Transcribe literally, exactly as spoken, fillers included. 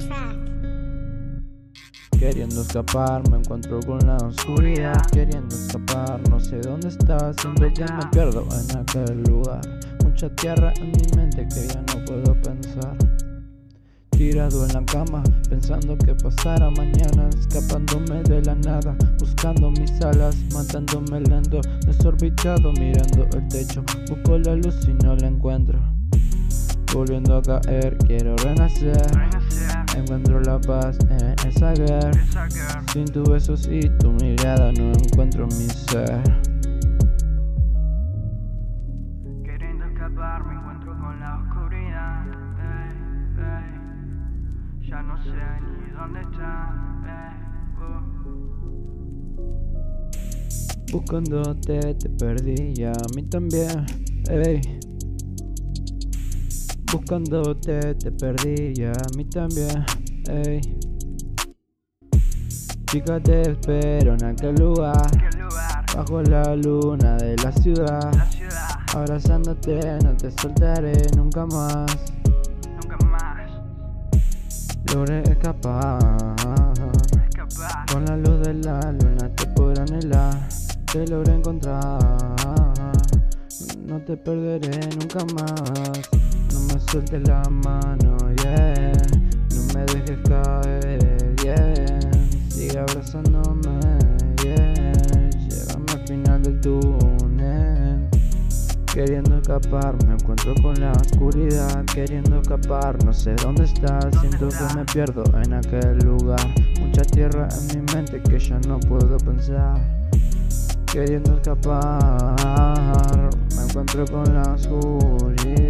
track. Queriendo escapar, me encuentro con la oscuridad. Queriendo escapar, no sé dónde estás. Siento que me pierdo en aquel lugar. Mucha tierra en mi mente que ya no puedo pensar. Tirado en la cama, pensando que pasará mañana. Escapándome de la nada, buscando mis alas. Matándome lento, desorbitado, mirando el techo. Busco la luz y no la encuentro. Volviendo a caer, quiero renacer. Encuentro la paz en esa guerra. Sin tus besos y tu mirada no encuentro mi ser. Queriendo escapar me encuentro con la oscuridad. Ey, ey. Ya no sé ni dónde está. Ey, uh. Buscándote te perdí y a mí también. Ey. Buscándote te perdí y a mí también. Ey. Chica, te espero en aquel lugar, ¿Qué lugar? bajo la luna de la ciudad. La ciudad. Abrazándote, no te soltaré nunca más. Nunca más. Logré escapar. Escapar. Con la luz de la luna te podré anhelar. Te logré encontrar. No te perderé nunca más. No me sueltes la mano, yeah. No me dejes caer, yeah. Sigue abrazándome, yeah. Llévame al final del túnel. Queriendo escapar, me encuentro con la oscuridad. Queriendo escapar, no sé dónde estás. Siento que me pierdo en aquel lugar. Mucha tierra en mi mente que ya no puedo pensar. Queriendo escapar, me encuentro con la oscuridad.